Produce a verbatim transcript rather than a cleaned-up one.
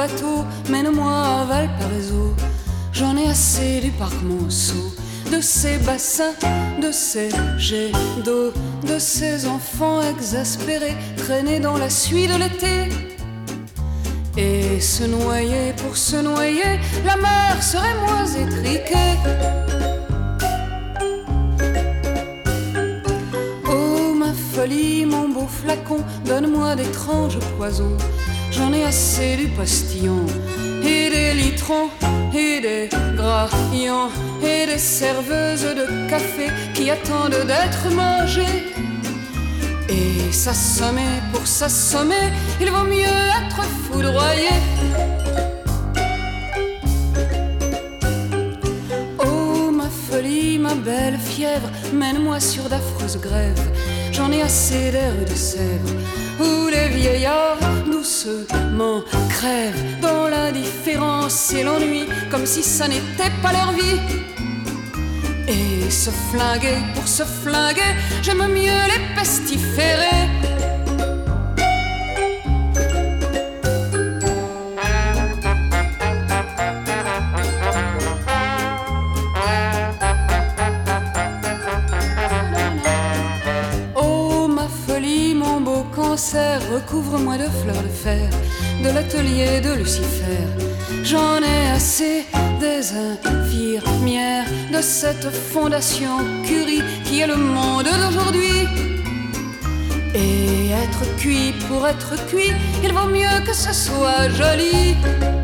bateau, mène-moi à Valparaiso. J'en ai assez du parc Monceau, de ces bassins, de ces jets d'eau, de ces enfants exaspérés, traînés dans la suie de l'été. Et se noyer pour se noyer, la mer serait moins étriquée. Oh ma folie, mon beau flacon, donne-moi d'étranges poisons. J'en ai assez du postillon, et des litrons, et des graillons, et des serveuses de café qui attendent d'être mangées. Et s'assommer pour s'assommer, il vaut mieux être foudroyé. Oh ma folie, ma belle fièvre, mène-moi sur d'affreuses grèves. J'en ai assez d'air de Sèvres, où les vieillards doucement crèvent dans l'indifférence et l'ennui, comme si ça n'était pas leur vie. Et se flinguer pour se flinguer, j'aime mieux les pestiférés. Oh ma folie, mon beau cancer, recouvre-moi de fleurs de fer, de l'atelier de Lucifer. J'en ai assez des infirmières, de cette fondation Curie qui est le monde d'aujourd'hui. Et être cuit pour être cuit, il vaut mieux que ce soit joli.